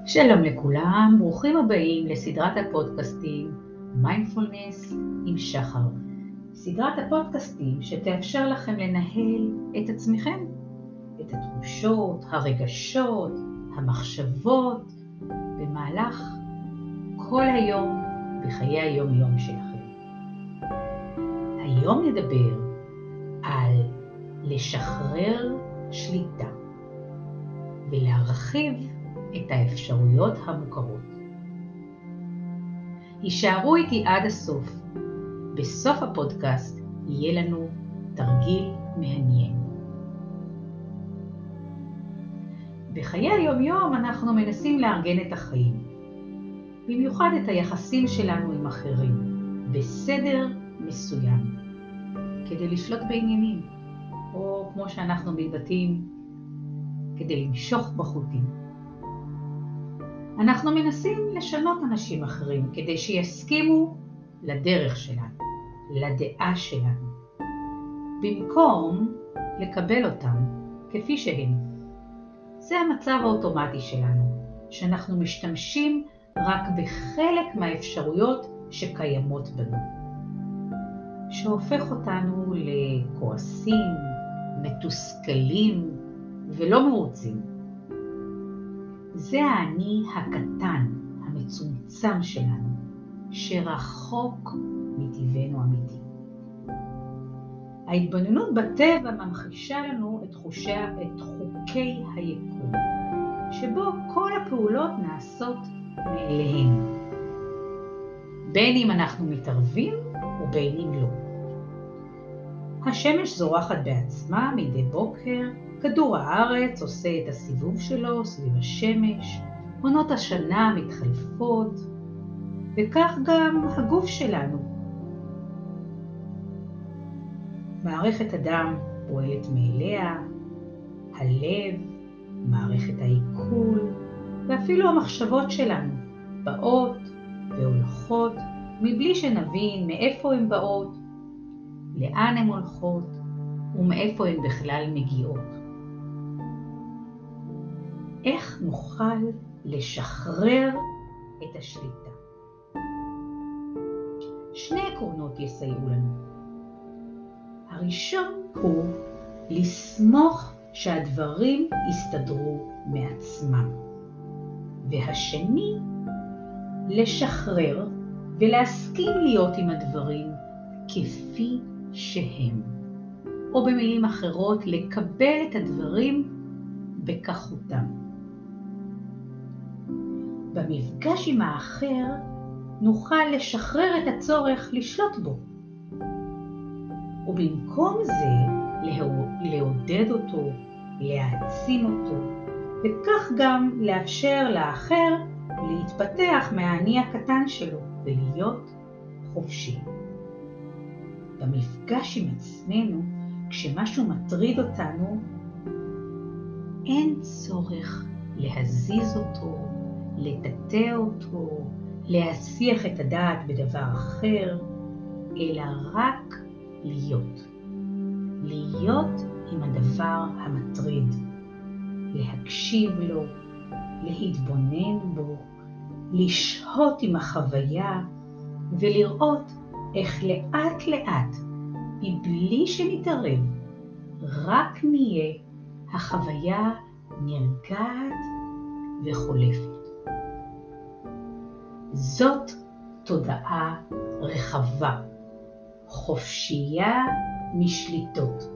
שלום לכולם, ברוכים הבאים לסדרת הפודקאסטים מיינדפולנס עם שחר. סדרת הפודקאסטים שתאפשר לכם לנהל את עצמכם, את התחושות, הרגשות, המחשבות, במהלך כל היום בחיי היום-יום שלכם. היום נדבר על לשחרר שליטה ולהרחיב את האפשרויות המוכרות. הישארו איתי עד הסוף. בסוף הפודקאסט יהיה לנו תרגיל מעניין. בחיי היום-יום אנחנו מנסים לארגן את החיים, במיוחד את היחסים שלנו עם אחרים, בסדר מסוים, כדי לשלוט בעניינים, או כמו שאנחנו מתבטאים, כדי למשוך בחוטים. אנחנו מנסים לשנות אנשים אחרים כדי שיסכימו לדרך שלנו, לדעה שלנו, במקום לקבל אותם כפי שהם. זה המצב האוטומטי שלנו, שאנחנו משתמשים רק בחלק מהאפשרויות שקיימות בנו, שהופך אותנו לכועסים, מתוסכלים ולא מרוצים. זה האני הקטן, המצומצם שלנו, שרחוק מטבענו אמיתי. ההתבוננות בטבע ממחישה לנו את חוקי היקום, שבו כל הפעולות נעשות מאליהן, בין אם אנחנו מתערבים ובין אם לא. השמש זורחת בעצמה מדי בוקר, כדור הארץ עושה את הסיבוב שלו סביב השמש, עונות השנה מתחלפות, וכך גם הגוף שלנו. מערכת הדם פועלת מאליה, הלב, מערכת העיכול, ואפילו המחשבות שלנו באות והולכות, מבלי שנבין מאיפה הן באות, לאן הן הולכות ומאיפה הן בכלל מגיעות. איך נוכל לשחרר את השליטה? שני עקרונות יסייעו לנו. הראשון הוא לסמוך שהדברים יסתדרו מעצמם. והשני, לשחרר ולהסכים להיות עם הדברים כפי שהם. או במילים אחרות, לקבל את הדברים בכחותם. במפגש עם האחר נוכל לשחרר את הצורך לשלוט בו. ובמקום זה לעודד אותו, להעצים אותו, וכך גם לאפשר לאחר להתפתח מהאני הקטן שלו ולהיות חופשי. במפגש עם עצמנו, כשמשהו מטריד אותנו, אין צורך להזיז אותו, לטאטא אותו, להסיח את הדעת בדבר אחר, אלא רק להיות. להיות עם הדבר המטריד, להקשיב לו, להתבונן בו, לשהות עם החוויה ולראות איך לאט לאט, מבלי שנתערב, רק נהיה, החוויה נרגעת וחולפת. זאת תודעה רחבה, חופשייה משליטות.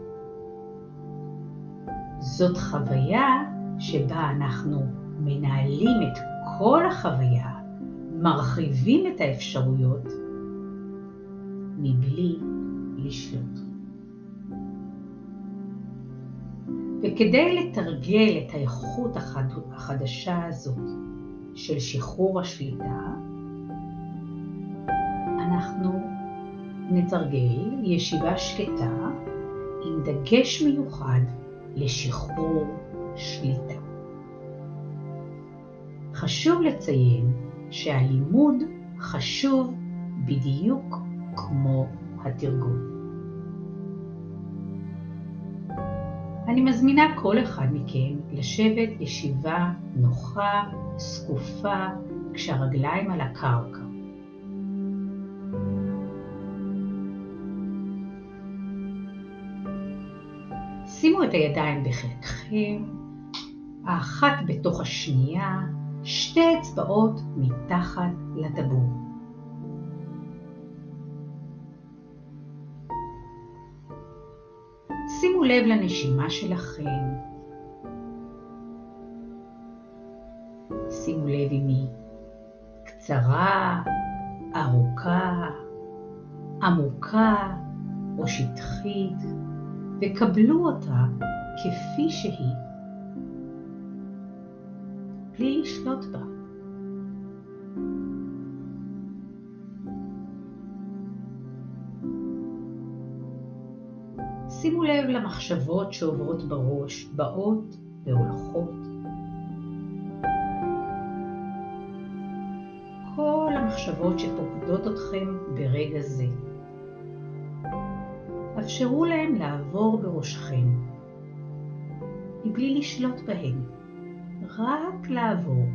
זאת חוויה שבה אנחנו מנהלים את כל החוויה, מרחיבים את האפשרויות, מבלי לשלוט. וכדי לתרגל את האיכות החדשה הזאת של שחרור השליטה, אנחנו נתרגל ישיבה שקטה עם דגש מיוחד לשחרור שליטה. חשוב לציין שהלימוד חשוב בדיוק כמו התרגול. אני מזמינה כל אחד מכם לשבת ישיבה נוחה, זקופה, כשהרגליים על הקרקע. שימו את הידיים בחיקכם, האחת בתוך השנייה, שתי אצבעות מתחת לטבור. שימו לב לנשימה שלכם. שימו לב אם היא קצרה, ארוכה, עמוקה או שטחית, וקבלו אותה כפי שהיא, בלי לשלוט בה. שימו לב למחשבות שעוברות בראש, באות והולכות. כל המחשבות שפוקדות אתכם ברגע זה. אפשרו להם לעבור בראשכם, מבלי לשלוט בהם, רק לעבור.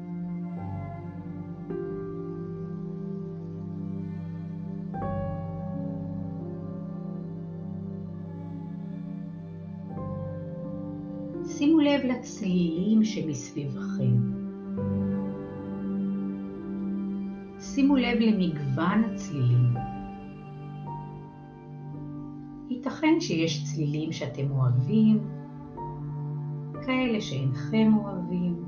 שימו לב לצלילים שמסביבכם. שימו לב למגוון הצלילים. ייתכן שיש צלילים שאתם אוהבים, כאלה שאינכם אוהבים.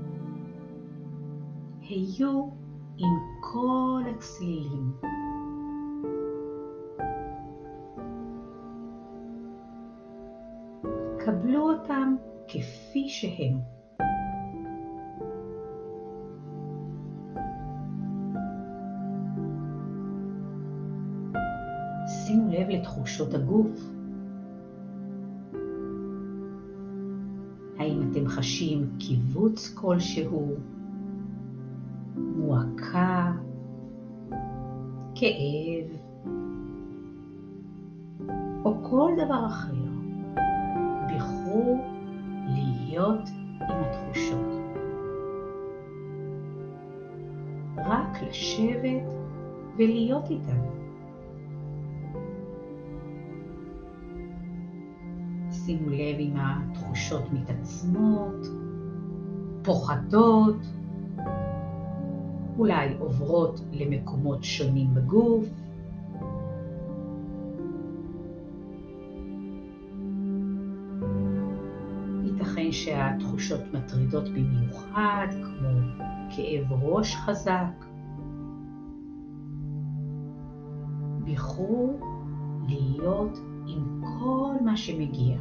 היו עם כל הצלילים. קבלו אותם כפי שהם. שימו לב לתחושות הגוף. האם אתם חשים קיבוץ כלשהו, מועקה, כאב, או כל דבר אחר? בחרו להיות עם התחושות. רק לשבת ולהיות איתן. שימו לב אם התחושות מתעצמות, פוחתות, אולי עוברות למקומות שונים בגוף. ייתכן שהתחושות מטרידות במיוחד, כמו כאב ראש חזק. בחרו להיות עם כל מה שמגיע.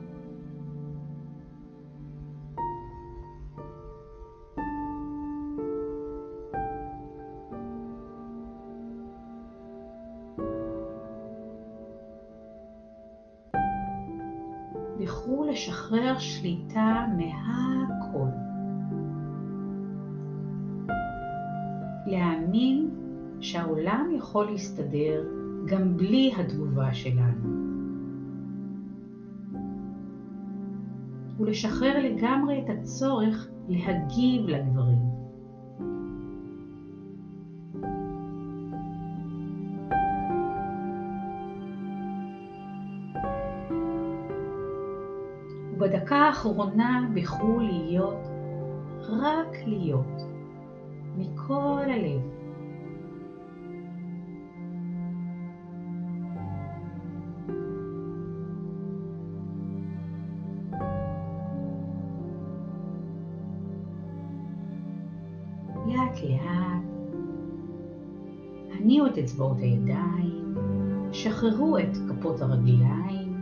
בחרו לשחרר שליטה מהכל. להאמין שהעולם יכול להסתדר גם בלי התגובה שלנו. ולשחרר לגמרי את הצורך להגיב לדברים. ובדקה האחרונה בחרו להיות, רק להיות, מכל הלב. לאט לאט, הניעו את אצבעות הידיים, שחררו את כפות הרגליים,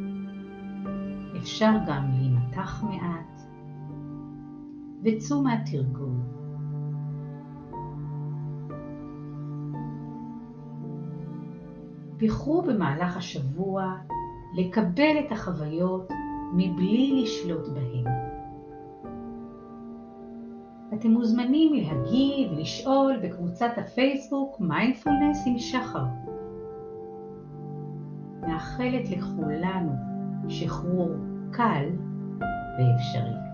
אפשר גם להימתח מעט, וצאו מהתרגול. בחרו במהלך השבוע לקבל את החוויות מבלי לשלוט בהן. אתם מוזמנים להגיב, לשאול בקבוצת הפייסבוק מיינדפולנס עם שחר. מאחלת לכולנו שחרור קל ואפשרי.